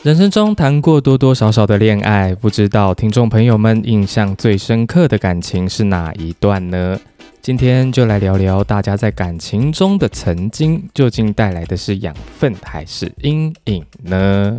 人生中谈过多多少少的恋爱，不知道听众朋友们印象最深刻的感情是哪一段呢？今天就来聊聊大家在感情中的曾经，究竟带来的是养分还是阴影呢？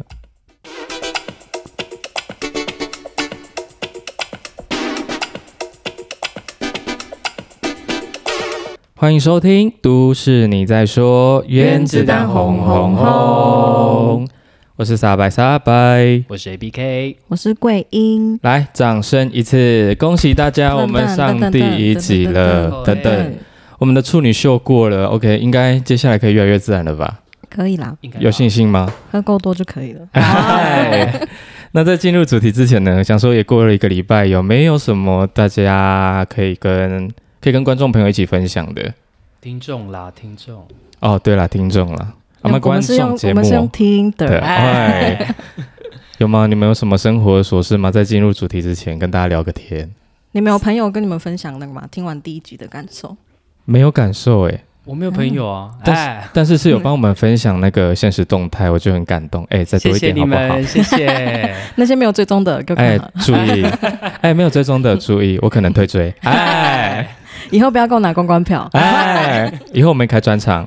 欢迎收听《都市你在说》，原子弹轰轰轰！我是傻白傻白， 我是 ABK， 我是桂英。 来，掌声一次，恭喜大家，我们上第一集了。等等，我们的处女秀过了 ，OK， 应该接下来可以越来越自然了吧？ 可以啦， 有信心吗？ 喝够多就可以了。 那在进入主题之前呢，想说也过了一个礼拜，有没有什么大家可以跟观众朋友一起分享的？ 听众啦，听众。 哦，对啦，听众啦。我们观众节目， 我们是用听的。 有吗？你们有什么生活的琐事吗？在进入主题之前，跟大家聊个天。 你们有朋友跟你们分享那个吗？听完第一集的感受？ 没有感受哎， 我没有朋友啊。 但是有帮我们分享那个现实动态，我就很感动。再多一点好不好？ 谢谢。 那些没有追踪的， 注意。没有追踪的注意，我可能退追。 以后不要给我拿公关票。 以后我们开专场。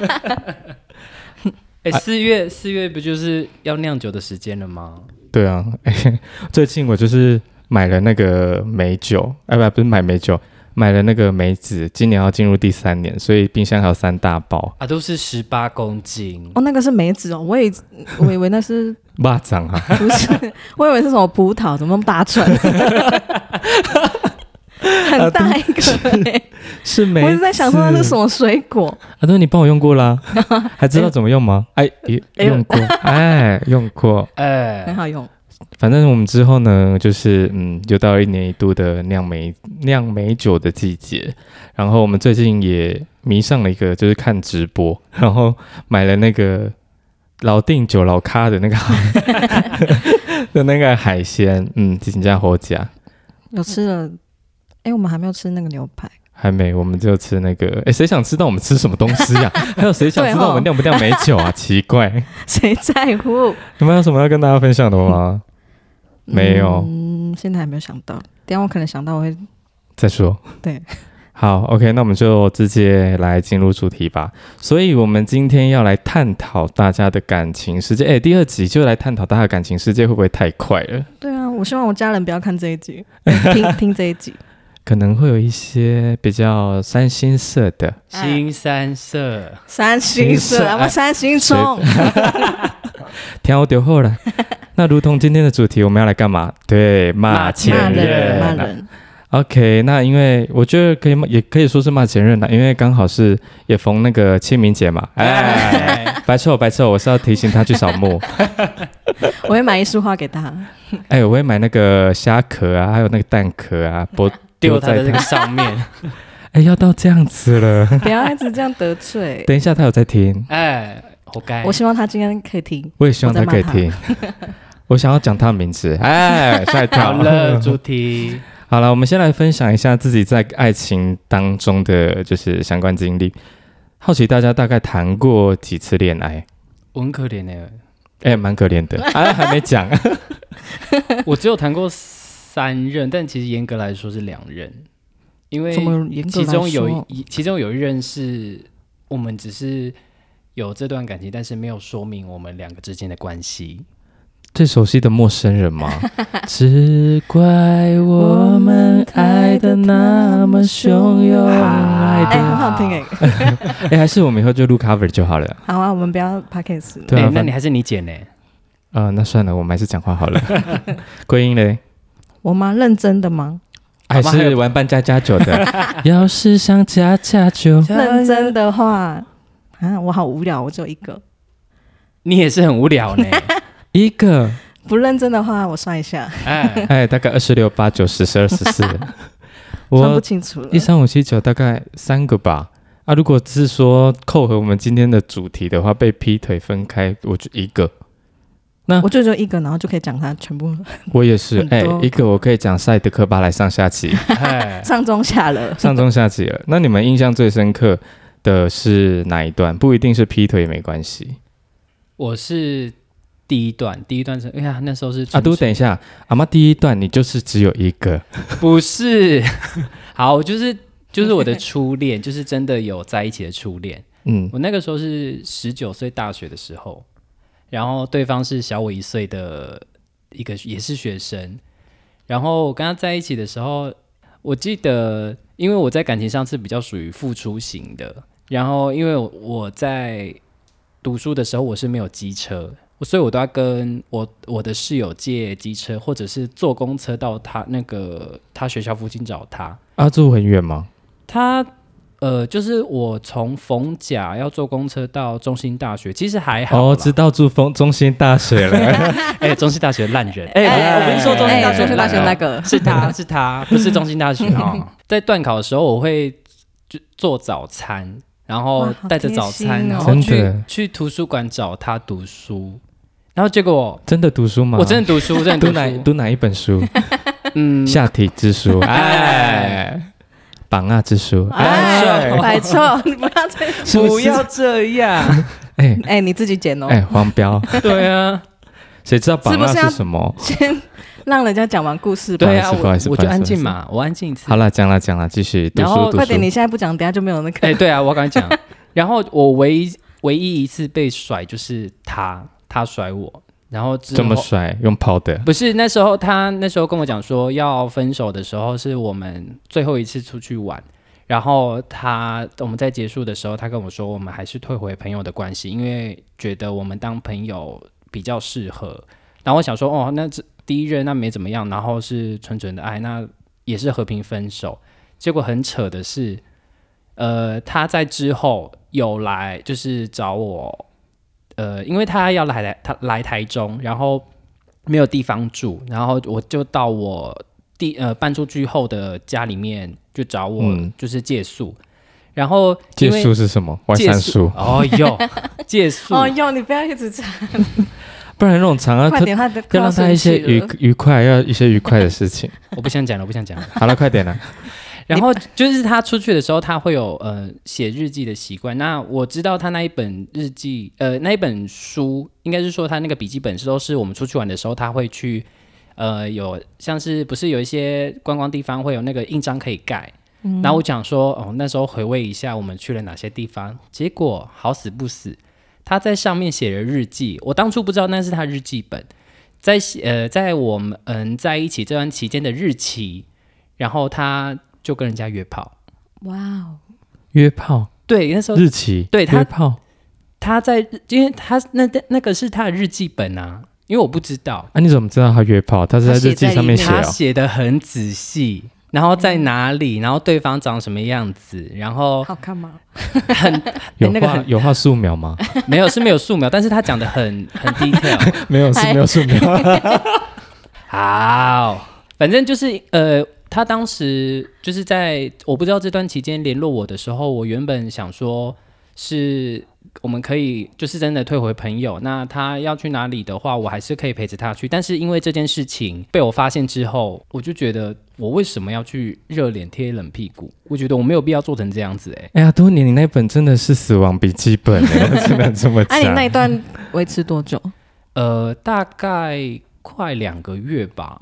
四月不就是要酿酒的时间了吗？ 对啊，最近我就是买了那个梅酒，不是买梅酒，买了那个梅子，今年要进入第3年，所以冰箱还有3大包啊，都是18公斤哦，那个是梅子哦，我以为那是蚂蚱啊， 不是，我以为是什么葡萄，怎么那么大串？很大一个是梅子， 我一直在想说那是什么水果对，你帮我用过啦，还知道怎么用吗？用过，用过， 很好用。 反正我们之后呢，就是又到1年1度的酿梅酒的季节，然后我们最近也迷上了一个，就是看直播，然后买了那个老定酒老咖的那个的那个海鲜，真的好吃。 有吃了。我们还没有吃那个牛排， 还没，我们就吃那个。谁想知道我们吃什么东西呀？还有谁想知道我们酿不酿梅酒啊？奇怪， 谁在乎？ 你们有什么要跟大家分享的吗？没有， 现在还没有想到。等一下我可能想到，我会再说。 对， 好 ，OK， 那我们就直接来进入主题吧。所以，我们今天要来探讨大家的感情世界。第2集就来探讨大家的感情世界会不会太快了？ 对啊，我希望我家人不要看这一集，听这一集。 可能会有一些比较三星色的， 新三色， 三星色，我们三星冲， 挑丢后了。那如同今天的主题，我们要来干嘛？对，骂前任。 骂人。 OK， 那因为我觉得也可以说是骂前任啦，因为刚好是也逢那个清明节嘛。白臭，我是要提醒他去扫墓。 我会买一束花给他。 我会买那个虾壳啊，还有那个蛋壳啊， 丢在这个上面。 要到这样子了， 不要一直这样得罪。 等一下他有在听， 活该。 我希望他今天可以听， 我也希望他可以听。我想要讲他的名字，吓一跳。 好了，主题。 好了，我们先来分享一下自己在爱情当中的就是相关经历。好奇大家大概谈过几次恋爱？ 我很可怜蛮可怜的。还没讲。 我只有谈过3任，但其实严格来说是2任，因为其中有一任是我们只是有这段感情，但是没有说明我们2个之间的关系。 最熟悉的陌生人吗？只怪我们爱的那么汹涌， 很好听还是我们以后就录 cover 就好了。 好啊，我们不要 podcast 了。 对啊， 那你还是你剪呢？ 那算了，我们还是讲话好了。桂英嘞？ 我吗？认真的吗？ 还是玩扮家家酒的？要是想家家酒， 认真的话我好无聊，我只有一个。 你也是很无聊呢。 一个不认真的话，我算一下。 大概26、8、9、10、12、14。我算不清楚了。 1、3、5、7、9，大概3个吧。如果是说扣合我们今天的主题的话，被劈腿分开，我就一个。那我就只有一个，然后就可以讲他全部。 我也是，一个我可以讲赛德克巴莱上下集， 上中下了， 上中下集了。那你们印象最深刻的是哪一段？不一定是劈腿也没关系。 我是第一段是，哎呀，那时候是阿都，等一下，阿妈第一段你就是只有一个， 不是？好，就是我的初恋，就是真的有在一起的初恋。我那个时候是19岁大学的时候，然后对方是小我1岁的一个也是学生，然后我跟他在一起的时候，我记得，因为我在感情上是比较属于付出型的，然后因为我在读书的时候我是没有机车，所以我都要跟我的室友借机车，或者是坐公车到他学校附近找他。 住很远吗？ 他就是我从逢甲要坐公车到中兴大学，其实还好。 知道住中兴大学了。 中兴大学烂人。我不是说中兴大学， 中兴大学那个是他，不是中兴大学哦。在段考的时候，我会就做早餐，然后带着早餐，然后去图书馆找他读书。然后结果真的读书吗？ 我真的读书， 读哪一本书？下体之书。榜啊之书。 摆错，你不要这样。 你自己剪哦。 黄标。 对啊， 谁知道榜啊是什么？ 先让人家讲完故事吧。 对啊，我就安静嘛，我安静一次。 好了，讲了，继续读书。 然后快点，你现在不讲，等下就没有那个。 对啊，我刚才讲。然后我唯一一次被甩就是他甩我。然后这么甩，用跑的？ 不是，他那时候跟我讲说要分手的时候是我们最后一次出去玩，然后我们在结束的时候他跟我说我们还是退回朋友的关系，因为觉得我们当朋友比较适合。然后我想说那第一任那没怎么样，然后是纯纯的爱，那也是和平分手。结果很扯的是他在之后有来就是找我，因为他要来台中，然后没有地方住，然后我就到我搬出去后的家里面就找我，就是借宿。然后借宿是什么？外散宿？ 借宿。 你不要一直讲， 不然那种长快点， 要让他一些愉快，要一些愉快的事情。 我不想讲了。 好了，快点了。 然后就是他出去的时候，他会有写日记的习惯。那我知道他那一本日记，那一本书，应该是说他那个笔记本都是我们出去玩的时候，他会去有像是不是有一些观光地方会有那个印章可以盖。然后我讲说那时候回味一下我们去了哪些地方，结果好死不死，他在上面写了日记。我当初不知道那是他日记本，在我们在一起这段期间的日期，然后他就跟人家约炮。 哇哦！ 约炮？ 对，那时候日期。 对， 约炮。 因为他那个是他的日记本啊，因为我不知道。 你怎么知道他约炮？他是在日记上面写他写得很仔细，然后在哪里，然后对方长什么样子，然后好看吗？ 有画素描吗？ 没有，是没有素描，但是他讲得很 detail。 没有素描。 好，反正就是他当时就是在我不知道这段期间联络我的时候，我原本想说是我们可以就是真的退回朋友，那他要去哪里的话我还是可以陪着他去。但是因为这件事情被我发现之后，我就觉得我为什么要去热脸贴冷屁股，我觉得我没有必要做成这样子。 多年你那本真的是死亡笔记本我只能这么讲。 你那一段维持多久？ 大概快2个月吧。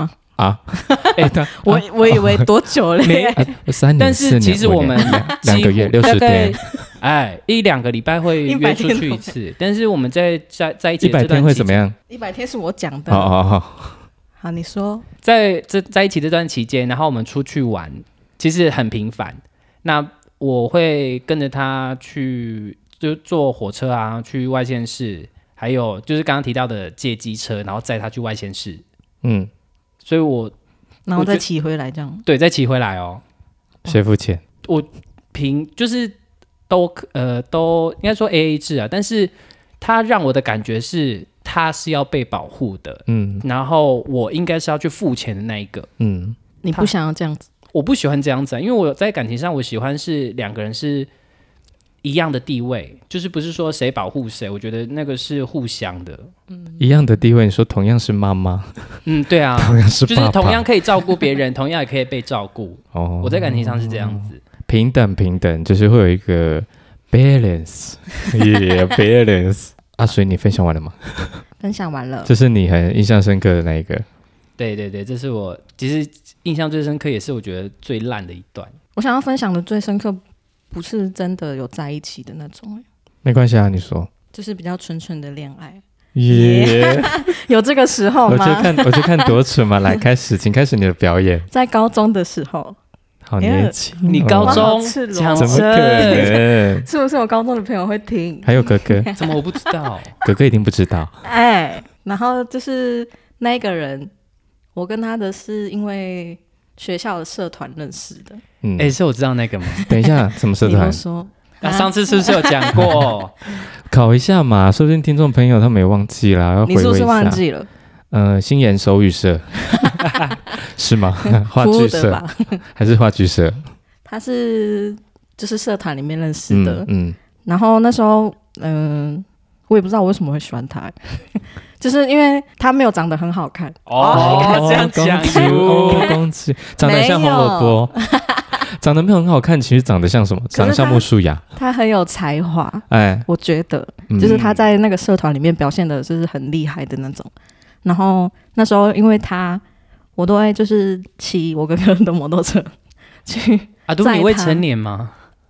我以为多久嘞 ？3年， 但是其实我们 2个月60天 ，1-2个礼拜会约出去一次。但是我们在一起的 100天会怎么样 ？100天是我讲的。好，你说。 在一起这段期间，然后我们出去玩，其实很频繁。那我会跟着他去，就坐火车啊，去外县市，还有就是刚刚提到的借机车，然后载他去外县市。所以然后再骑回来这样。 对，再骑回来哦。 谁付钱？ 我就是都应该说 AA 制啊，但是他让我的感觉是他是要被保护的，然后我应该是要去付钱的那一个。 你不想要这样子？ 我不喜欢这样子，因为我在感情上我喜欢是两个人是一样的地位，就是不是说谁保护谁，我觉得那个是互相的。 一样的地位，你说同样是妈妈， 对啊， 同样是爸爸， 就是同样可以照顾别人，同样也可以被照顾。我在感情上是这样子， 平等，就是会有一个 balance， balance。所以你分享完了吗？ 分享完了， 这是你很印象深刻的那一个。 对对对，这是我其实印象最深刻，也是我觉得最烂的一段。 我想要分享的最深刻，不是真的有在一起的那种， 没关系啊，你说。 就是比较纯纯的恋爱。 耶、 有这个时候吗？ 我去看多纯嘛，来开始，请开始你的表演。 在高中的时候， 好年轻、 你高中讲怎么可能？ 是不是我高中的朋友会听？ 还有哥哥， 怎么我不知道？ 哥哥一定不知道。 然后就是那个人，我跟他的是因为学校的社团认识的。 是我知道那个吗？ 等一下，什么社团？ 你说。 上次是不是有讲过？ 考一下嘛，说不定听众朋友他们也忘记了，要回味一下。 你是不是忘记了？ 新研手语社是吗？话剧社还是话剧社？ 他是就是社团里面认识的。然后那时候我也不知道我为什么会喜欢他，就是因为他没有长得很好看。 这样讲恭喜，长得像红萝卜。长得没有很好看，其实长得像什么？长得像木树芽。 他很有才华，我觉得，就是他在那个社团里面表现的就是很厉害的那种。然后那时候因为他，我都会就是骑我哥哥的摩托车去载他。 你未成年吗？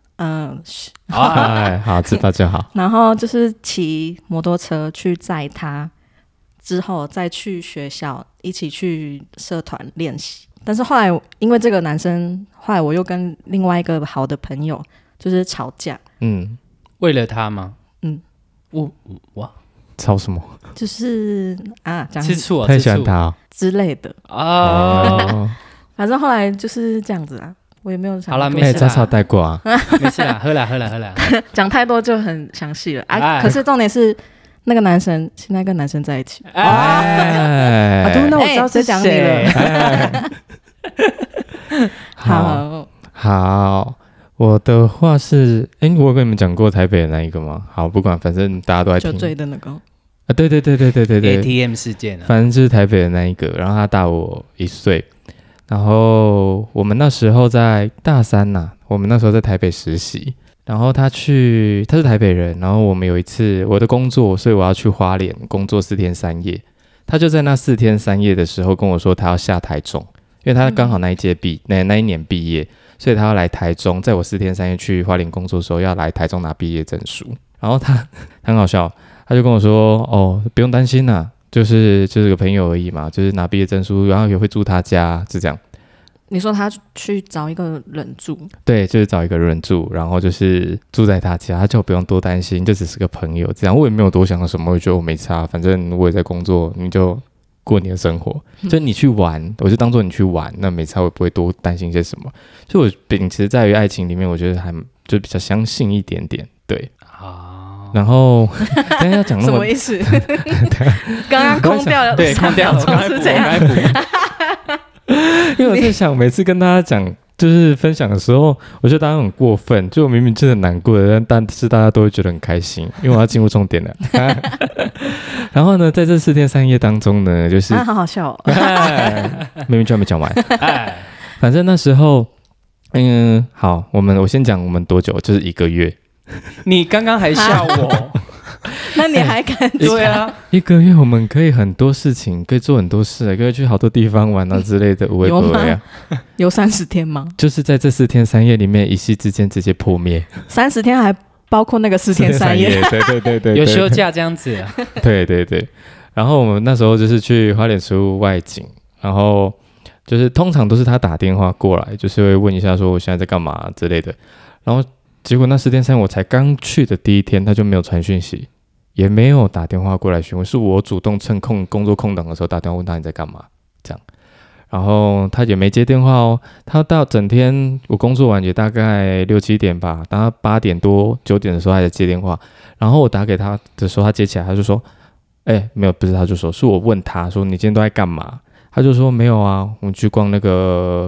好，知道就好。 然后就是骑摩托车去载他，之后再去学校一起去社团练习。但是后来因为这个男生，后来我又跟另外一个好的朋友就是吵架。 为了他吗？ 哇， 吵什么？ 就是吃醋啊， 太喜欢他之类的反正后来就是这样子啊，我也没有想。 好了，没事啦， 草带过啊， 没事啦，喝啦。 讲太多就很详细了可是重点是。那个男生现在跟男生在一起。那我知道谁讲你了。 好，我的话是，我有跟你们讲过台北的那一个吗？好，不管，反正大家都在听。 酒醉的那个。 对 ATM 事件啊， 反正就是台北的那一个，然后他大我1岁，然后我们那时候在大3我们那时候在台北实习。然后他是台北人，然后我们有一次我的工作，所以我要去花莲工作4天3夜。他就在那4天3夜的时候跟我说他要下台中，因为他刚好那一年毕业，所以他要来台中，在我4天3夜去花莲工作的时候要来台中拿毕业证书。然后他很好笑，他就跟我说不用担心啦，就是个朋友而已嘛，就是拿毕业证书，然后也会住他家，就这样。 你说他去找一个人住？对， 就是找一个人住，然后就是住在他家，他叫我不用多担心，就只是个朋友这样。我也没有多想什么，我觉得我没差，反正我也在工作，你就过你的生活，就你去玩，我就当做你去玩，那没差，我也不会多担心些什么。所以我秉持在于爱情里面，我觉得还就比较相信一点点，对。然后刚刚要讲那么什么意思？刚刚空掉了， 对，空掉了，刚才补。 因为我在想，每次跟大家讲就是分享的时候，我觉得大家很过分，就我明明真的难过的，但是大家都会觉得很开心，因为我要进入重点了。然后呢，在这4天3夜当中呢，就是好好笑明明就还没讲完。反正那时候，好，我先讲我们多久，就是1个月。 你刚刚还笑我。 那你还敢讲？ 对啊 ，1个月我们可以很多事情，可以做很多事，可以去好多地方玩啊之类的。 有吗？有30天吗？ 就是在这4天3夜里面，一夕之间直接破灭。 30天还包括那个4天3夜？ 对， 有休假这样子啊？ 对。然后我们那时候就是去花莲植物外景，然后就是通常都是他打电话过来，就是会问一下说我现在在干嘛之类的。然后结果那4天3夜我才刚去的第1天，他就没有传讯息。也没有打电话过来询问，是我主动趁工作空档的时候打电话问他你在干嘛，这样。然后他也没接电话哦，他到整天我工作完也大概6、7点吧，当他8点多9点的时候还在接电话。然后我打给他的时候，他接起来，他就说：“没有，不是，他就说是我问他说你今天都在干嘛？”他就说：“没有啊，我们去逛那个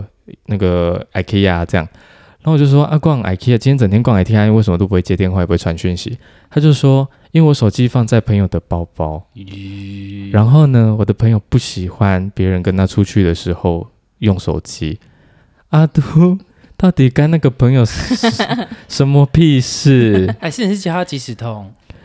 IKEA 这样。”然后我就说逛 IKEA， 今天整天逛 IKEA， 为什么都不会接电话，也不会传讯息？他就说，因为我手机放在朋友的包包，然后呢，我的朋友不喜欢别人跟他出去的时候用手机。阿都到底干那个朋友什么屁事？ 还是你是叫他即时通？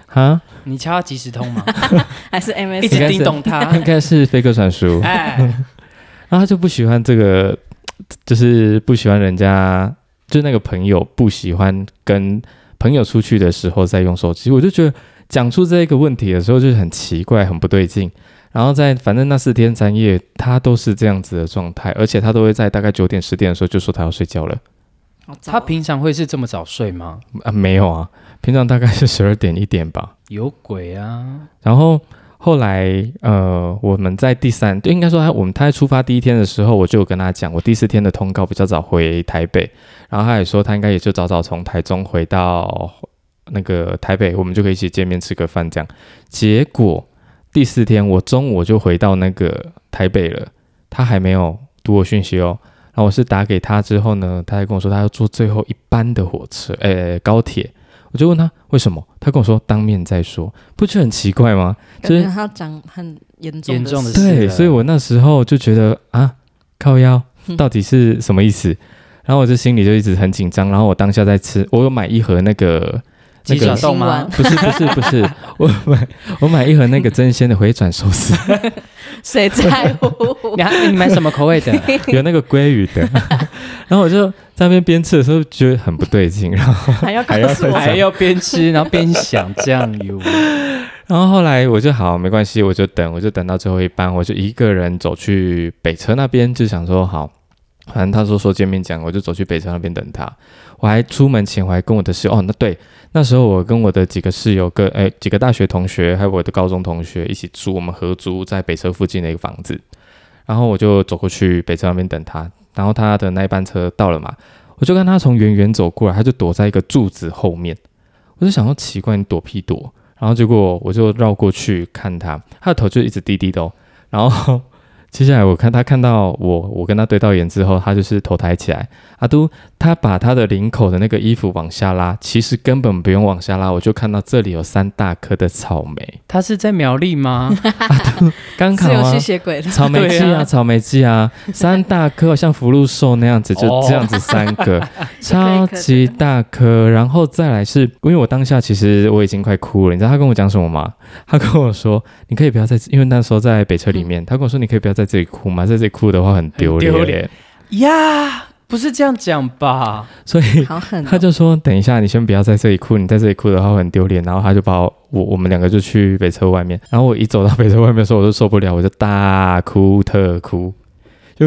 啊？ 你敲他即时通吗？ 还是 MS 一直叮咚他？ 应该是飞鸽传书。 哎， 然后他就不喜欢这个，就是不喜欢人家，就那个朋友不喜欢跟朋友出去的时候在用手机。我就觉得讲出这个问题的时候就是很奇怪，很不对劲。然后反正那4天3夜，他都是这样子的状态，而且他都会在大概9点10点的时候就说他要睡觉了。 他平常会是这么早睡吗？ 没有啊，平常大概是12点1点吧。 有鬼啊！ 然后后来我们在应该说他在出发第1天的时候，我就有跟他讲，我第4天的通告比较早回台北，然后他也说他应该也就早早从台中回到那个台北，我们就可以一起见面吃个饭这样。结果第4天我中午就回到那个台北了，他还没有读我讯息哦。然后我是打给他之后呢，他还跟我说他要坐最后一班的高铁。我就问他为什么，他跟我说当面再说，不觉得很奇怪吗？ 就是他讲很严重的事。 对，所以我那时候就觉得啊，靠腰到底是什么意思？然后我就心里就一直很紧张。然后我当下在吃，我有买一盒那个鸡爪冻吗？ 不是，我买一盒那个真鲜的回转寿司。 谁在乎？ 你买什么口味的？ 有那个鲑鱼的。然后我就在那边边吃的时候觉得很不对劲，然后还要边吃然后边想酱油。 然后后来我就好没关系，我就等到最后一班，我就一个人走去北车那边，就想说好，反正他说见面讲，我就走去北车那边等他。我还出门前我还跟我的室友那时候我跟我的几个室友几个大学同学还有我的高中同学一起住，我们合租在北车附近的一个房子。然后我就走过去北车那边等他，然后他的那一班车到了嘛，我就看他从远远走过来，他就躲在一个柱子后面。我就想说奇怪，你躲屁躲？然后结果我就绕过去看他，他的头就一直低低的哦。然后接下来他看到我跟他对到眼之后，他就是头抬起来。阿都他把他的领口的那个衣服往下拉，其实根本不用往下拉，我就看到这里有3大颗的草莓。 他是在苗栗吗？ 阿都刚好啊， 是有吸血鬼的草莓季啊，草莓季啊，3大颗像福禄寿那样子，就这样子3个，超级大颗。然后再来是因为我当下其实我已经快哭了，你知道他跟我讲什么吗？他跟我说你可以不要因为那时候在北车里面，他跟我说你可以不要在这里哭吗？在这里哭的话很丢脸呀。不是这样讲吧？ 所以他就说等一下你先不要在这里哭，你在这里哭的话会很丢脸。然后他就把我们2个就去北车外面，然后我一走到北车外面的时候我就受不了，我就大哭特哭。你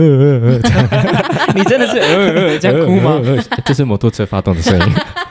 真的是这样哭吗？ 这是摩托车发动的声音。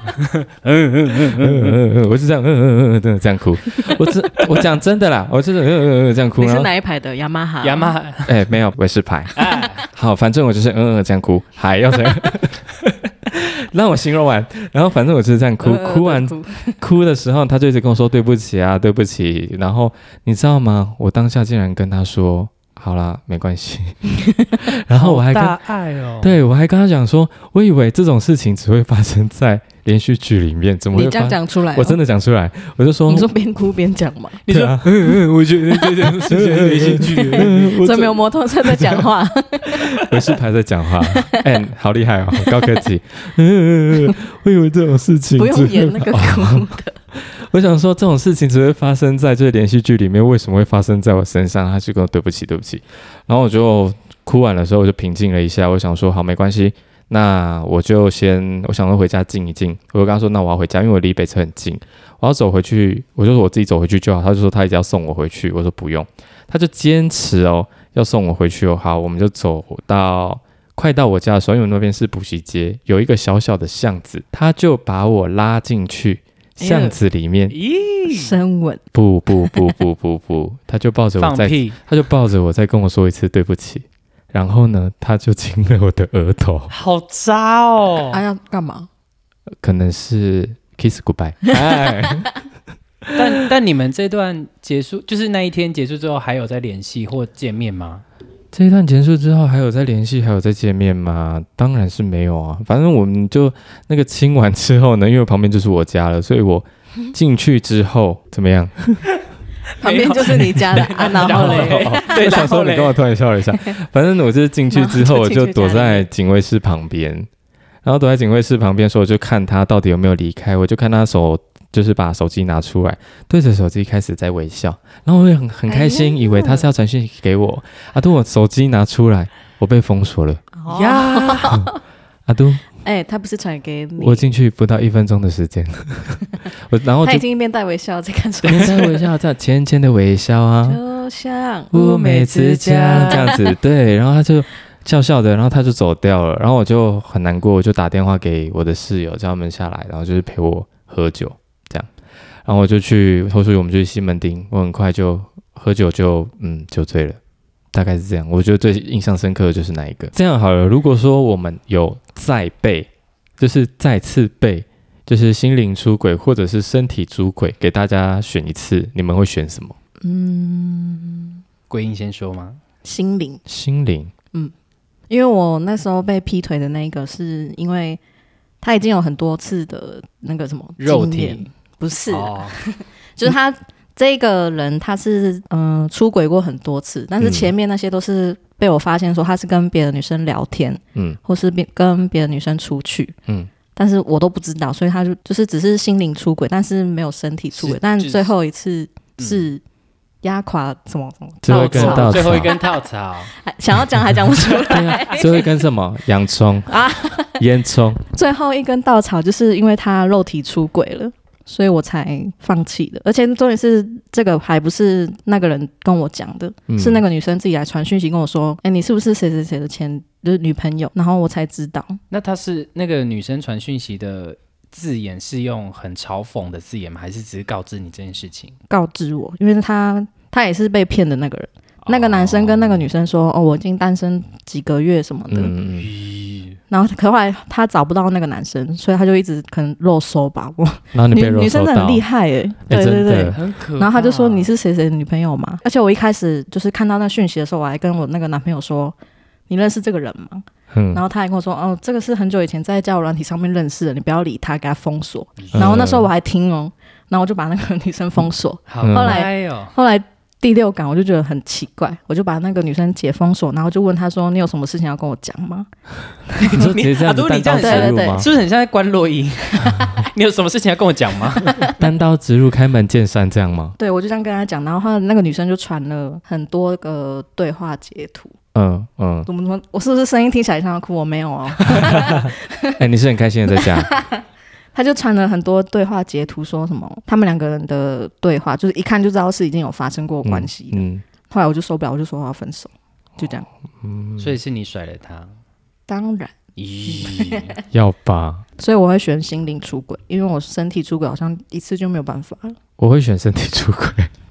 我是这样这样哭。我讲真的啦，我就是这样哭。 你是哪一排的？雅马哈？ 没有，维士牌。好，反正我就是这样哭，还要这样。让我形容完，然后反正我就是这样哭，哭的时候，他就一直跟我说对不起啊，对不起。然后你知道吗？我当下竟然跟他说。好啦，没关系。然后我还对我还跟他讲说，我以为这种事情只会发生在连续剧里面，怎么会？ 你这样讲出来？ 我真的讲出来，我就说， 你说边哭边讲嘛？ 你说，我觉得这种事情连续剧， 怎么有摩托车在讲话？ 维士牌在讲话，好厉害哦，好高科技。我以为这种事情不用演那个哭的。 我想说这种事情只会发生在就是连续剧里面，为什么会发生在我身上？他就跟我对不起。然后我就哭完的时候我就平静了一下，我想说好没关系，那我就我想说回家静一静。我就跟他说那我要回家，因为我离北车很近，我要走回去。我就说我自己走回去就好。他就说他一定要送我回去，我说不用。他就坚持要送我回去哦。好，我们就走到快到我家的时候，因为那边是补习街，有一个小小的巷子，他就把我拉进去巷子里面， 深吻。 不，他就抱着我再跟我说一次对不起，然后呢，他就亲了我的额头， 好渣哦！ 要干嘛？ 可能是 kiss goodbye。 但你们这段结束，就是那一天结束之后，还有在联系或见面吗？ 这一段结束之后还有在联系还有在见面吗？当然是没有啊。反正我们就那个亲完之后呢，因为旁边就是我家了，所以我进去之后怎么样？ 旁边就是你家的啊，然后嘞， 对，想说你跟我突然笑了一下。反正我就是进去之后，我就躲在警卫室旁边，然后躲在警卫室旁边的时候，我就看他到底有没有离开。我就看他手就是把手机拿出来，对着手机开始在微笑，然后我也很开心，以为他是要传讯息给我。阿都，我手机拿出来，我被封锁了呀！ 阿都， 他不是传给你， 我进去不到1分钟的时间，然后他已经一边带微笑在看手机， 在微笑，在浅浅的微笑啊， 就像乌梅子酱这样子，对，然后他就笑笑的，然后他就走掉了，然后我就很难过，我就打电话给我的室友，叫他们下来，然后就是陪我喝酒这样，然后我就去后续我们就去西门町，我很快就喝酒就酒醉了，大概是这样。我觉得最印象深刻的就是那一个。这样好了，如果说我们有再被，就是再次被，就是心灵出轨或者是身体出轨，给大家选一次，你们会选什么？ 桂英先说吗？ 心灵，因为我那时候被劈腿的那个，是因为他已经有很多次的那个什么肉体， 不是，就是他这个人他是出轨过很多次，但是前面那些都是被我发现说他是跟别的女生聊天，或是跟别的女生出去，但是我都不知道，所以他就是只是心灵出轨，但是没有身体出轨，但最后一次是压垮什么最后一根稻草， 最后一根稻草， 想要讲还讲不出来。 最后一根什么？洋葱啊，烟囱。最后一根稻草就是因为他肉体出轨了，所以我才放弃的。而且重点是这个还不是那个人跟我讲的，是那个女生自己来传讯息跟我说：“你是不是谁谁谁的就是女朋友？”然后我才知道。 那他是那个女生传讯息的字眼是用很嘲讽的字眼吗？还是只是告知你这件事情？ 告知我，因为他也是被骗的那个人。那个男生跟那个女生说：“我已经单身几个月什么的。”然后可后来他找不到那个男生，所以他就一直可能肉搜吧。 然后你被肉搜到， 女生真的很厉害对对对， 很可怕。 然后他就说：“你是谁谁的女朋友吗？”而且我一开始就是看到那讯息的时候，我还跟我那个男朋友说：“你认识这个人吗？”然后他还跟我说：“这个是很久以前在交友软体上面认识的，你不要理他，给他封锁。”然后那时候我还听然后我就把那个女生封锁。后来第6感我就觉得很奇怪，我就把那个女生解封锁，然后就问她说：“你有什么事情要跟我讲吗？” 你说直接这样子单刀直入吗？ 是不是很像在关落音？你有什么事情要跟我讲吗？ 单刀直入，开门见山这样吗？ 对，我就这样跟她讲，然后那个女生就传了很多个对话截图。怎么说？我是不是声音听起来像要哭？我没有哦。 你是很开心的在讲。 他就传了很多对话截图，说什么他们2个人的对话，就是一看就知道是已经有发生过关系的。后来我就受不了，我就说我要分手，就这样。 所以是你甩了他？ 当然。 要吧。 所以我会选心灵出轨，因为我身体出轨好像一次就没有办法了。 我会选身体出轨。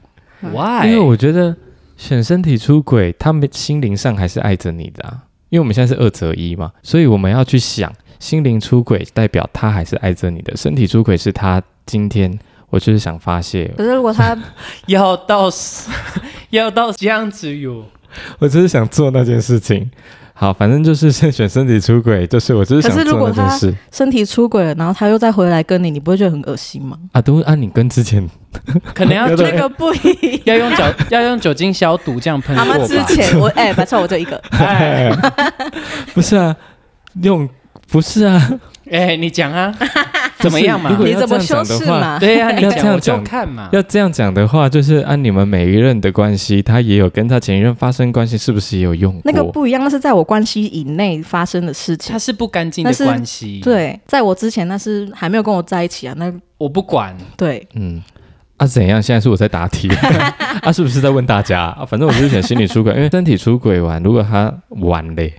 Why？ 因为我觉得选身体出轨，他们心灵上还是爱着你的啊。因为我们现在是2择1嘛，所以我们要去想。心灵出轨代表他还是爱着你的，身体出轨是他今天我就是想发泄。 可是如果他要到这样子哟， 我只是想做那件事情。好，反正就是选身体出轨，就是我只是想做那件事。 可是如果他身体出轨了，然后他又再回来跟你，你不会觉得很恶心吗？ 你跟之前可能要那个不一样，要用酒精消毒这样喷过吧。 之前白错，我就一个。 不是啊，不是啊， 你讲啊，怎么样嘛？ 如果你怎么修饰嘛？ 对啊，你讲我就看嘛。 要这样讲的话，就是按你们每一任的关系，他也有跟他前一任发生关系，是不是也有用过？ 那个不一样，那是在我关系以内发生的事情， 它是不干净的关系。 对，在我之前那是还没有跟我在一起啊，那我不管。 对， 怎样？现在是我在答题是不是在问大家反正我就是选心理出轨，因为身体出轨完，如果他完嘞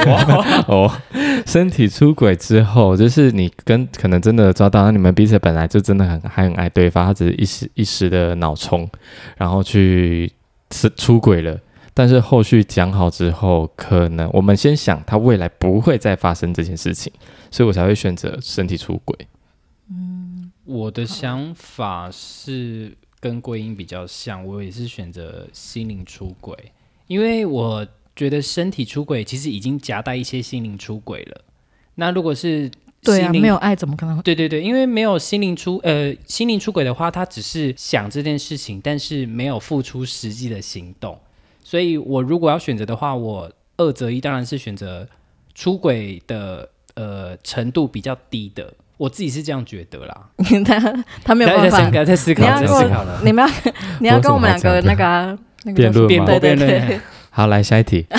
身体出轨之后，就是你可能真的抓到，你们彼此本来就真的还很爱对方，他只是一时的脑冲，然后去出轨了。但是后续讲好之后，可能我们先想他未来不会再发生这件事情，所以我才会选择身体出轨。 我的想法是跟桂英比较像，我也是选择心灵出轨，因为我觉得身体出轨其实已经夹带一些心灵出轨了。那如果是对啊，没有爱怎么可能？ 对对对，因为没有心灵出轨的话，他只是想这件事情，但是没有付出实际的行动。所以我如果要选择的话，我2择1，当然是选择出轨的程度比较低的。 我自己是这样觉得啦。 他没有办法， 再思考，再思考了。 你要跟我们两个那个辩论吗？ 辩论。 好，来下一题。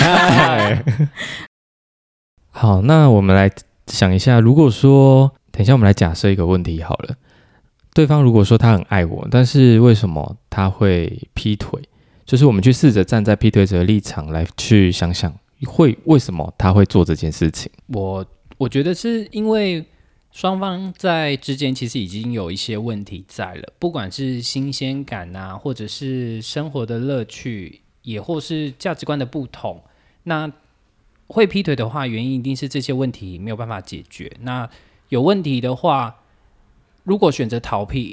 好，那我们来想一下，如果说等一下我们来假设一个问题好了，对方如果说他很爱我，但是为什么他会劈腿？就是我们去试着站在劈腿者的立场来去想想，为什么他会做这件事情？ 我觉得是因为双方在之间其实已经有一些问题在了，不管是新鲜感啊，或者是生活的乐趣，也或是价值观的不同。那会劈腿的话，原因一定是这些问题没有办法解决。那有问题的话，如果选择逃避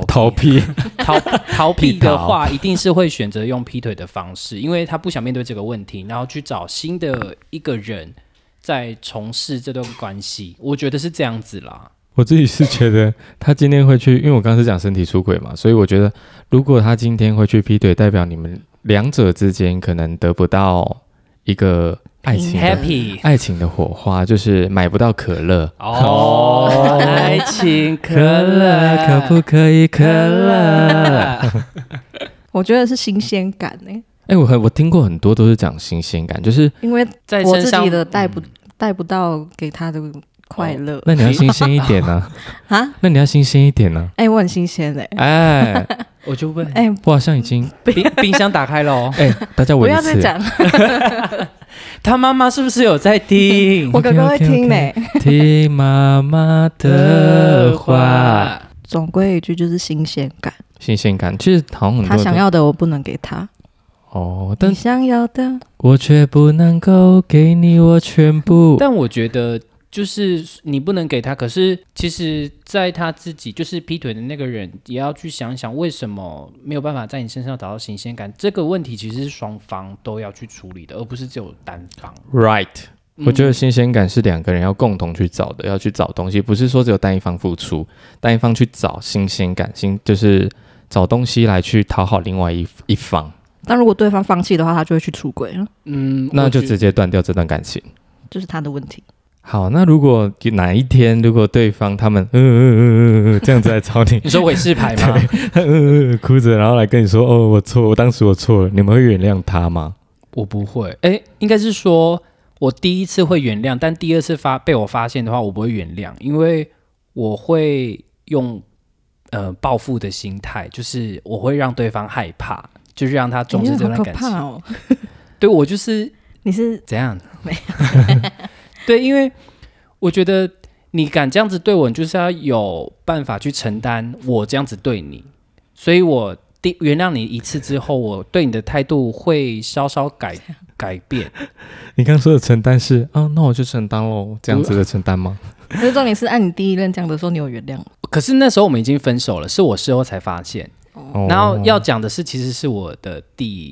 的话，一定是会选择用劈腿的方式，因为他不想面对这个问题，然后去找新的一个人再从事这段关系。我觉得是这样子啦。 我自己是觉得他今天会去，因为我刚刚是讲身体出轨嘛，所以我觉得如果他今天会去劈腿，代表你们两者之间可能得不到一个爱情的火花，就是买不到可乐哦。爱情可乐可不可以可乐？ 我觉得是新鲜感我听过很多都是讲新鲜感，就是因为我自己的带不到给他的快乐。 那你要新鲜一点呢？ 啊？ 那你要新鲜一点呢？ 我很新鲜我就问， 我好像已经冰箱打开了哦。 大家闻一次。 不要再讲。 他妈妈是不是有在听？ 我哥哥会听呢。 听妈妈的话。 总归一句就是新鲜感。 新鲜感，其实好像很多他想要的我不能给他。 但你想要的我却不能够给你我全部。 但我觉得就是你不能给他，可是其实在他自己就是劈腿的那个人也要去想想为什么没有办法在你身上找到新鲜感。这个问题其实是双方都要去处理的，而不是只有单方。 Right，我觉得新鲜感是两个人要共同去找的，要去找东西，不是说只有单一方付出，单一方去找新鲜感，就是找东西来去讨好另外一方。 但如果对方放弃的话，他就会去出轨了。 那就直接断掉这段感情， 就是他的问题。 好，那如果哪一天，如果对方他们这样子来找你， 你说韦氏牌吗？ 哭着然后来跟你说我当时我错了，你们会原谅他吗？ 我不会，应该是说我第一次会原谅，但第二次被我发现的话，我不会原谅，因为我会用报复的心态，就是我会让对方害怕，就是让他重视这段感情。 好可怕哦！ 对，我就是你是怎样？没有。对，因为我觉得你敢这样子对我，你就是要有办法去承担我这样子对你，所以我原谅你一次之后，我对你的态度会稍稍改变。 你刚说的承担是那我就承担咯，这样子的承担吗？ 可是重点是按你第一任这样的时候，你有原谅吗？ 可是那时候我们已经分手了，是我事后才发现。然后要讲的是，其实是我的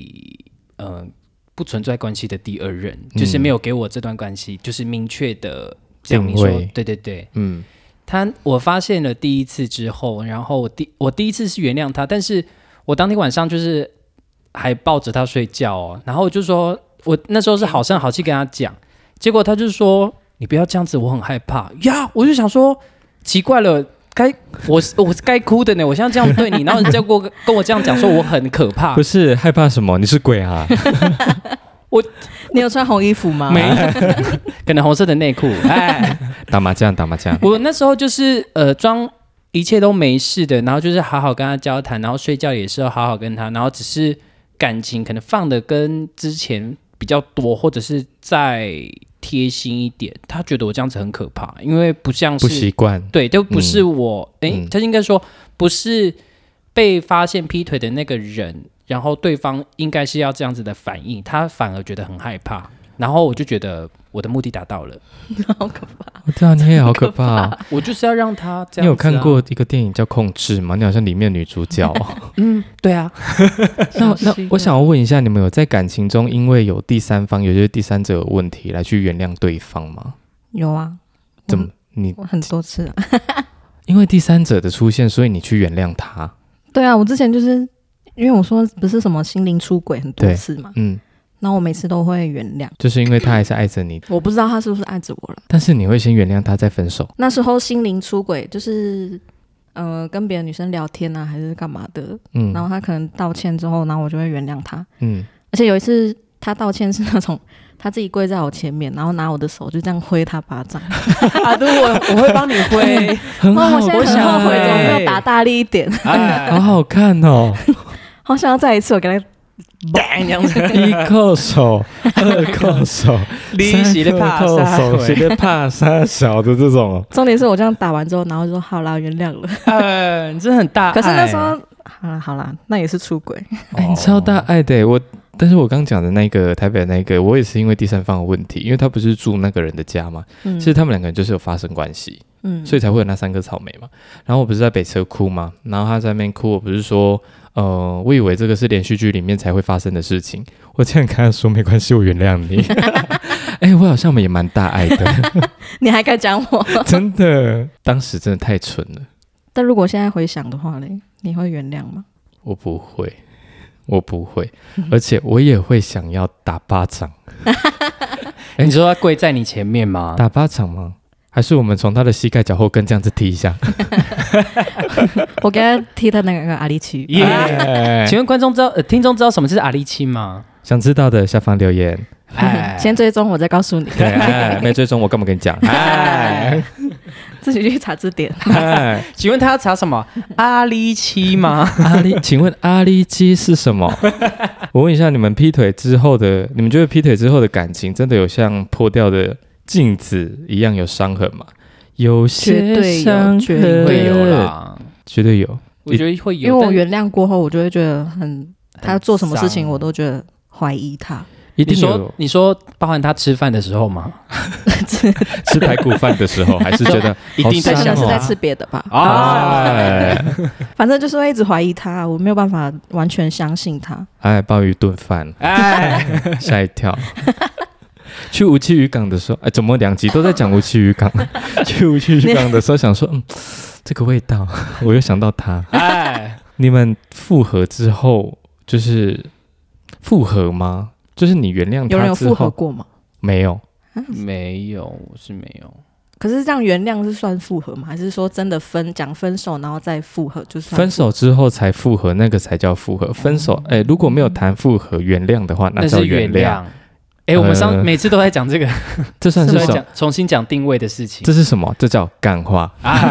不存在关系的第二任，就是没有给我这段关系就是明确的讲明说，对对对，我发现了第一次之后，然后我第一次是原谅他，但是我当天晚上就是还抱着他睡觉然后我就说，我那时候是好声好气跟他讲，结果他就说你不要这样子，我很害怕呀。我就想说奇怪了，我该哭的呢，我现在这样对你，然后你就跟我这样讲说我很可怕。 不是害怕什么？你是鬼啊？ 你有穿红衣服吗？ 没，可能红色的内裤。 打麻将。 我那时候就是装一切都没事的，然后就是好好跟他交谈，然后睡觉也是要好好跟他，然后只是感情可能放的跟之前比较多，或者是再贴心一点。他觉得我这样子很可怕，因为不像是不习惯， 对，就不是我，他应该说不是被发现劈腿的那个人，然后对方应该是要这样子的反应，他反而觉得很害怕，然后我就觉得我的目的达到了。 好可怕！ 对啊，你也好可怕。 我就是要让他这样子。 你有看过一个电影叫《控制》吗？你好像里面女主角。 对啊。 那我想要问一下，你们有在感情中因为有第三方，有些第三者有问题来去原谅对方吗？ 有啊。 怎么？ 我很多次因为第三者的出现，所以你去原谅他？ 对啊，我之前就是因为我说不是什么心灵出轨很多次嘛， 然后我每次都会原谅， 就是因为他还是爱着你。 我不知道他是不是爱着我了， 但是你会先原谅他再分手。 那时候心灵出轨，就是跟别的女生聊天啊，还是干嘛的，然后他可能道歉之后，然后我就会原谅他。而且有一次他道歉是那种他自己跪在我前面，然后拿我的手就这样挥他巴掌。 阿都，我会帮你挥。 很好看， 我现在很后悔，怎么没有打大力一点？ 好好看哦！ 好想要再一次，我给他这样子， 一扣手，二扣手， 你是在怕扣手，是在怕杀小的这种。 重点是我这样打完之后，然后就说好啦，原谅了。 你真的很大爱。 可是那时候好啦，那也是出轨。 你超大爱的但是我刚讲的那个台北的那个，我也是因为第三方的问题，因为他不是住那个人的家嘛，其实他们两个人就是有发生关系，所以才会有那3颗草莓嘛。然后我不是在北车哭吗？然后他在那边哭，我不是说，我以为这个是连续剧里面才会发生的事情，我竟然跟他说没关系，我原谅你。我好像也蛮大爱的。 你还敢讲我？ 真的，当时真的太蠢了。 但如果现在回想的话嘞，你会原谅吗？ 我不会，而且我也会想要打巴掌。 你说他跪在你前面吗？ 打巴掌吗？还是我们从他的膝盖脚后跟这样子踢一下？ 我给他踢他那个阿里奇。 请问听众知道什么是阿里奇吗？ 想知道的下方留言。 先追踪，我再告诉你。 对，没追踪我干嘛跟你讲？ 自己去查字典。 请问他要查什么？阿里奇吗？ 请问阿里基是什么？我问一下，你们劈腿之后的，你们觉得劈腿之后的感情真的有像破掉的镜子一样有伤痕吗？有些伤痕会有啦， 绝对有。 我觉得会有， 因为我原谅过后，我就会觉得他做什么事情我都觉得怀疑他。 你说包含他吃饭的时候吗？ 吃排骨饭的时候，还是觉得一定在想是在吃别的吧？反正就是会一直怀疑他，我没有办法完全相信他。 鲍鱼炖饭，吓一跳。去无期渔港的时候，怎么2集都在讲无期渔港？去无期渔港的时候想说，这个味道，我又想到他。你们复合之后，就是复合吗？就是你原谅他之后， 有人有复合过吗？ 没有， 没有，我是没有。 可是这样原谅是算复合吗？还是说真的讲分手然后再复合就算？ 分手之后才复合，那个才叫复合。分手，如果没有谈复合原谅的话，那叫原谅。 我们每次都在讲这个， 这算是什么？ 重新讲定位的事情。 这是什么？这叫干话。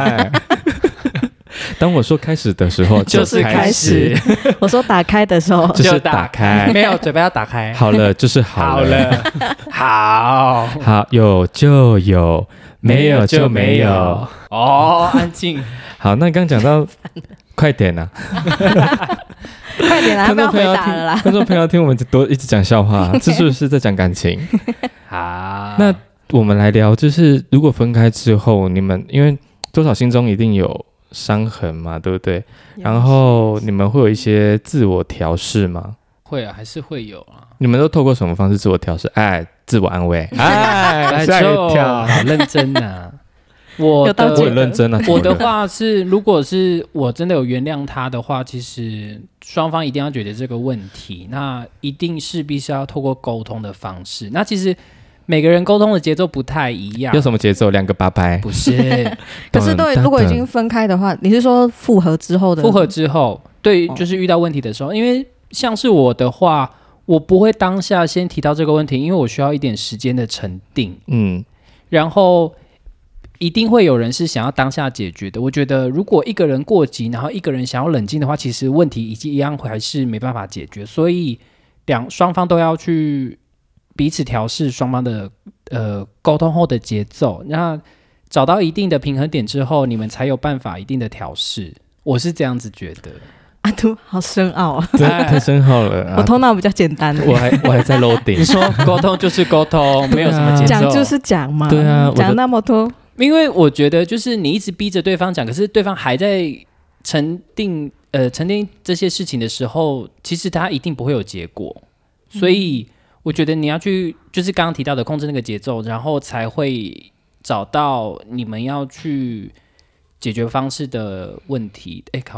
当我说开始的时候， 就是开始；我说打开的时候， 就是打开。 没有，嘴巴要打开。 好了，就是好了。好，有就有，没有就没有。 安静。 好，那刚讲到，快点啊！ 快点啊！不要回答了啦。 观众朋友听我们都一直讲笑话，这是不是在讲感情？ 好， 那我们来聊，就是如果分开之后，你们因为多少心中一定有伤痕嘛，对不对？然后你们会有一些自我调试吗？ 会啊，还是会有啊。 你们都透过什么方式自我调试？自我安慰。 吓一跳，好认真啊！我很认真啊。 我的话是，如果是我真的有原谅他的话，其实双方一定要解决这个问题，那一定势必是要透过沟通的方式。那其实每个人沟通的节奏不太一样。 有什么节奏？2个八拍？ 不是。 可是如果已经分开的话，你是说复合之后的？ 复合之后，对，就是遇到问题的时候，因为像是我的话，我不会当下先提到这个问题，因为我需要一点时间的沉淀。然后一定会有人是想要当下解决的。我觉得如果一个人过急，然后一个人想要冷静的话，其实问题一样还是没办法解决。所以双方都要去彼此调试双方的沟通后的节奏，那找到一定的平衡点之后，你们才有办法一定的调试。我是这样子觉得。 阿都好深奥啊！ 太深奥了。 我头脑比较简单。 我还在 loading。 你说沟通就是沟通，没有什么节奏。 讲就是讲嘛。 对啊， 讲那么多。 因为我觉得就是你一直逼着对方讲，可是对方还在沉淀这些事情的时候，其实他一定不会有结果。所以我觉得你要去就是刚刚提到的控制那个节奏，然后才会找到你们要去解决方式的问题。靠腰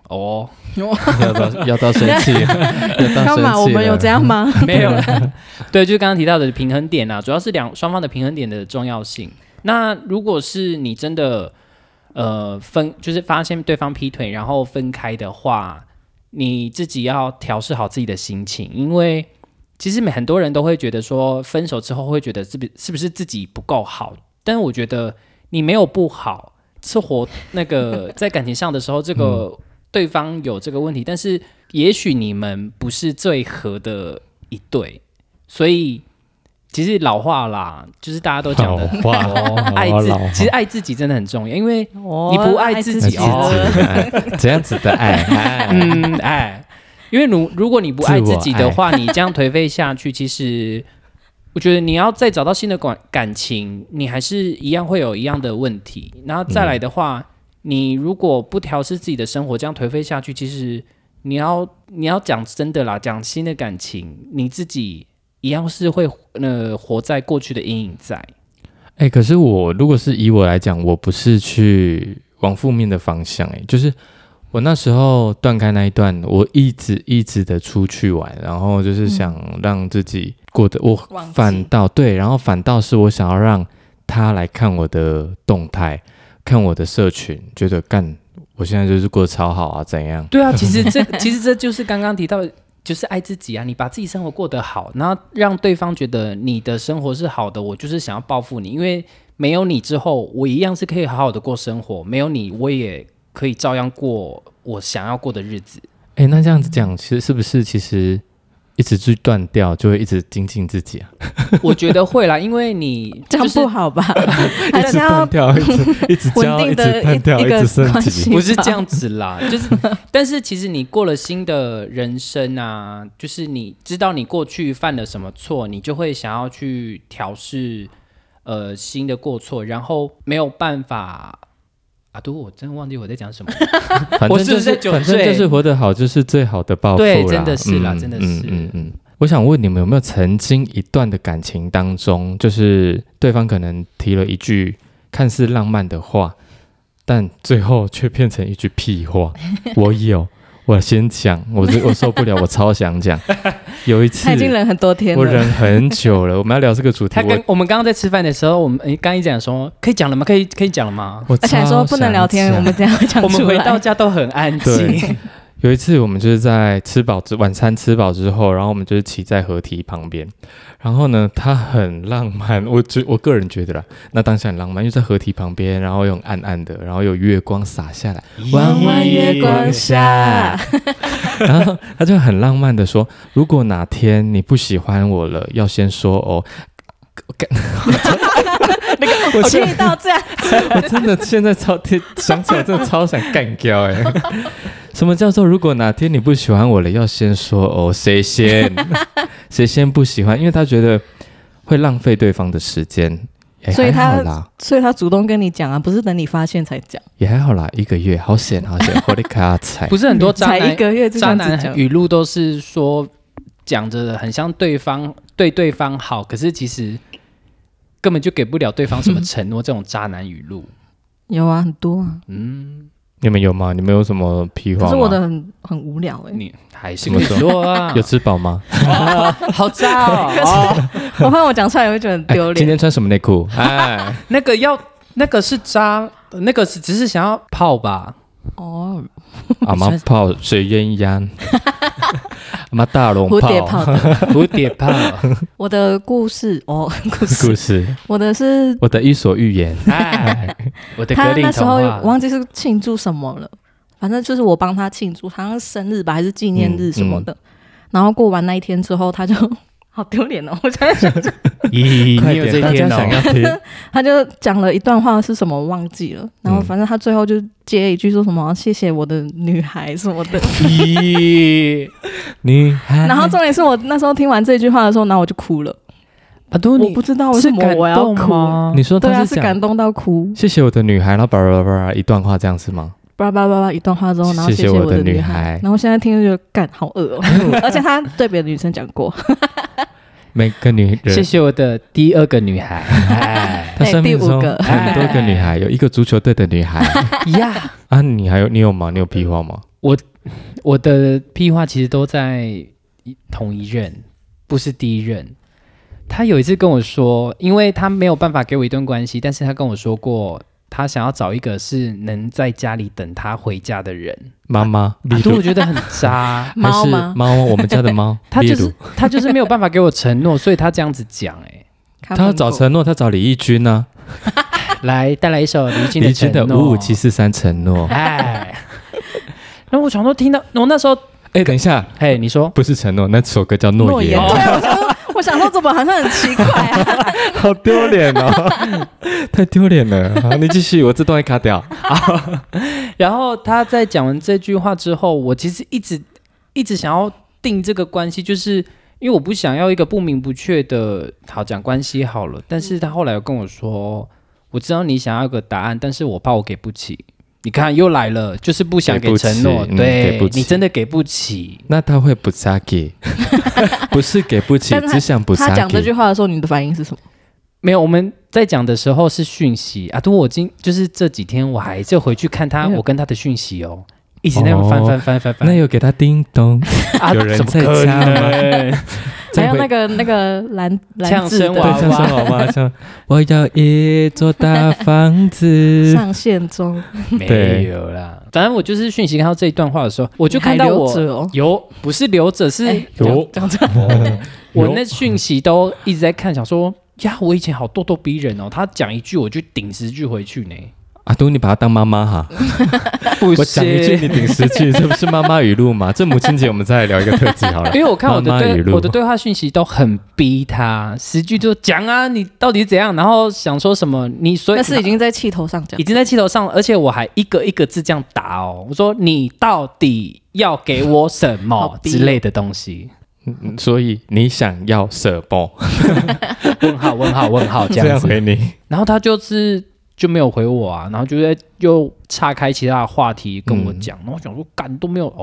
哦， 要到生气了， 干嘛？我们有这样吗？ 没有了。对，就是刚刚提到的平衡点啊，主要是双方的平衡点的重要性。那如果是你真的就是发现对方劈腿，然后分开的话，你自己要调试好自己的心情，因为其实很多人都会觉得说，分手之后会觉得是不是自己不够好，但是我觉得你没有不好，是在感情上的时候，这个对方有这个问题，但是也许你们不是最合的一对，所以其实老话啦，就是大家都讲的其实爱自己真的很重要，因为你不爱自己怎样子的爱？ 因为如果你不爱自己的话，你这样颓废下去，其实我觉得你要再找到新的感情，你还是一样会有一样的问题。然后再来的话，你如果不调试自己的生活，这样颓废下去，其实你要讲真的啦，讲新的感情，你自己一样是会活在过去的阴影在。 可是如果是以我来讲，我不是去往负面的方向，就是我那时候断开那一段，我一直的出去玩，然后就是想让自己过得，我反倒是我想要让他来看我的动态，看我的社群，觉得我现在就是过得超好啊，怎样？ 对啊，其实这就是刚刚提到的，就是爱自己啊！你把自己生活过得好，然后让对方觉得你的生活是好的，我就是想要报复你，因为没有你之后，我一样是可以好好的过生活，没有你，我也可以照样过我想要过的日子。 那这样子讲，是不是其实一直去断掉，就会一直精进自己啊？ 我觉得会啦，因为你这样不好吧？ 一直断掉，一直交，一直断掉，一直升级， 不是这样子啦。但是其实你过了新的人生啊，就是你知道你过去犯了什么错，你就会想要去调试新的过错，然后没有办法。我真的忘记我在讲什么。 反正就是活得好，就是最好的报复啦。 对，真的是啦，真的是。 我想问你们有没有曾经一段的感情当中，就是对方可能提了一句看似浪漫的话，但最后却变成一句屁话？我有。我先讲，我受不了，我超想讲。有一次， 他已经忍很多天了， 我忍很久了。我们要聊这个主题。 我们刚刚在吃饭的时候，我们刚一讲说可以讲了吗？可以讲了吗？ 而且还说不能聊天，我们这样讲出来。 我们回到家都很安静。 有一次，我们就是在晚餐吃饱之后，然后我们就是骑在河堤旁边，然后呢，它很浪漫，我个人觉得啦，那当下很浪漫，因为在河堤旁边，然后又暗暗的，然后有月光洒下来， 弯弯月光下， 然后他就很浪漫的说，如果哪天你不喜欢我了，要先说哦。 我听到这样， 我真的现在想起来，真的超想干掉什么叫做如果哪天你不喜欢我了，要先说哦？谁先不喜欢？因为他觉得会浪费对方的时间， 所以他主动跟你讲啊，不是等你发现才讲。 也还好啦，1个月，好险，我的卡彩。 不是很多才1个月， 渣男语录都是说讲着很像对方对对方好，可是其实根本就给不了对方什么承诺。这种渣男语录有啊，很多啊。 你们有吗？你们有什么屁话吗？ 可是我的很无聊你还是可以说啊。 有吃饱吗？ 好渣哦！ 我怕我讲出来会觉得很丢脸。 今天穿什么内裤？ 那个是渣，那个只是想要泡吧。 阿妈泡水鸳鸯，阿妈大龙泡蝴蝶泡。 我的故事故事， 我的是我的伊索寓言。 我的格林童话。 他那时候我忘记是庆祝什么了，反正就是我帮他庆祝，好像生日吧，还是纪念日什么的。然后过完那一天之后，他就好丢脸哦！我现在想着， 你有这一天哦。 他就讲了一段话是什么我忘记了，然后反正他最后就接一句说什么谢谢我的女孩什么的。 女孩。 然后重点是我那时候听完这句话的时候，然后我就哭了。我不知道为什么我要哭。 你说他是感动到哭。 谢谢我的女孩，然后叭叭叭一段话这样是吗？ 叭叭叭叭一段话之后，然后谢谢我的女孩，然后现在听就觉得干好恶哦。而且他对别的女生讲过。 每个女人， 谢谢我的第2个女孩。 他生命中很多个女孩，有一个足球队的女孩呀。你有吗？你有屁话吗？ 我的屁话其实都在同一任，不是第一任。他有一次跟我说，因为他没有办法给我一段关系，但是他跟我说过，他想要找一个是能在家里等他回家的人。 妈妈， 我觉得很渣。 猫吗？ 猫，我们家的猫。 他就是没有办法给我承诺，所以他这样子讲。 他要找承诺，他找李翊君呢。 来带来一首李翊君的 55743承诺。 然后我想说听到，我那时候等一下， 你说不是承诺，那首歌叫诺言。 我想说怎么好像很奇怪啊， 好丢脸哦，太丢脸了。好，你继续，我这段会卡掉。 然后他在讲完这句话之后，我其实一直想要定这个关系，就是因为我不想要一个不明不确的，好讲关系好了。但是他后来有跟我说，我知道你想要一个答案，但是我怕我给不起。你看又来了，就是不想给承诺，对，你真的给不起， 那他会不撒给，不是给不起，只想不撒给。 他讲这句话的时候，你的反应是什么？ 没有，我们在讲的时候是讯息啊，就是这几天我还就回去看他，我跟他的讯息哦，一直在那翻， 那有给他叮咚，有人在家吗？ 还有那个蓝字的娃娃，像我要一座大房子上线中， 没有啦。反正我就是讯息看到这一段话的时候，我就看到不是留着是有，我那讯息都一直在看，想说呀，我以前好咄咄逼人哦，他讲一句我就顶10句回去呢。 阿都，你把他当妈妈哈？ 不是， 我讲一句你顶10句，这不是妈妈语录吗？这母亲节我们再来聊一个特辑好了。 因为我看我的对话讯息都很逼他，10句就讲啊，你到底是怎样？然后想说什么？所以那是已经在气头上讲， 已经在气头上，而且我还一个一个字这样打哦。我说你到底要给我什么之类的东西？ 所以你想要什么？ 问号这样子回你， 然后他就没有回我啊，然后就在又岔开其他的话题跟我讲，然后我想说干都没有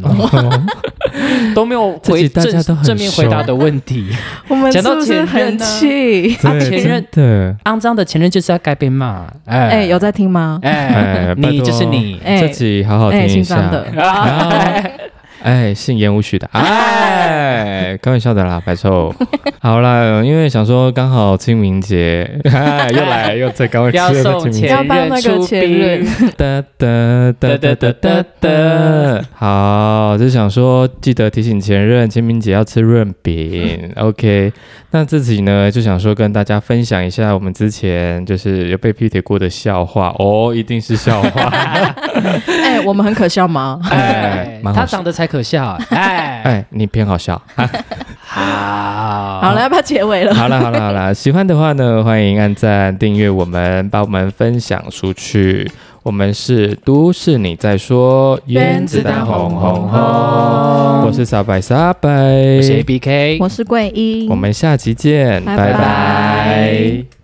都没有回正面回答的问题。 我们是不是很气？ 前任的肮脏的前任就是要该被骂。 有在听吗？ 你就是你， 这集好好听一下。信言无许的，开玩笑的啦，白臭。好啦，因为想说刚好清明节，又在刚刚要送前任出兵， 好，就想说记得提醒前任，清明节要吃润饼。OK， 那这集呢就想说跟大家分享一下我们之前就是有被劈腿过的笑话哦，一定是笑话。 我们很可笑吗？ 他长得才可笑。 你偏好笑。 好了，要不要结尾了？ 好了，喜欢的话呢，欢迎按赞、订阅我们，把我们分享出去。我们是都是你在说， 原子弹轰轰轰。 我是小白，我是 ABK， 我是桂英， 我们下期见，拜拜。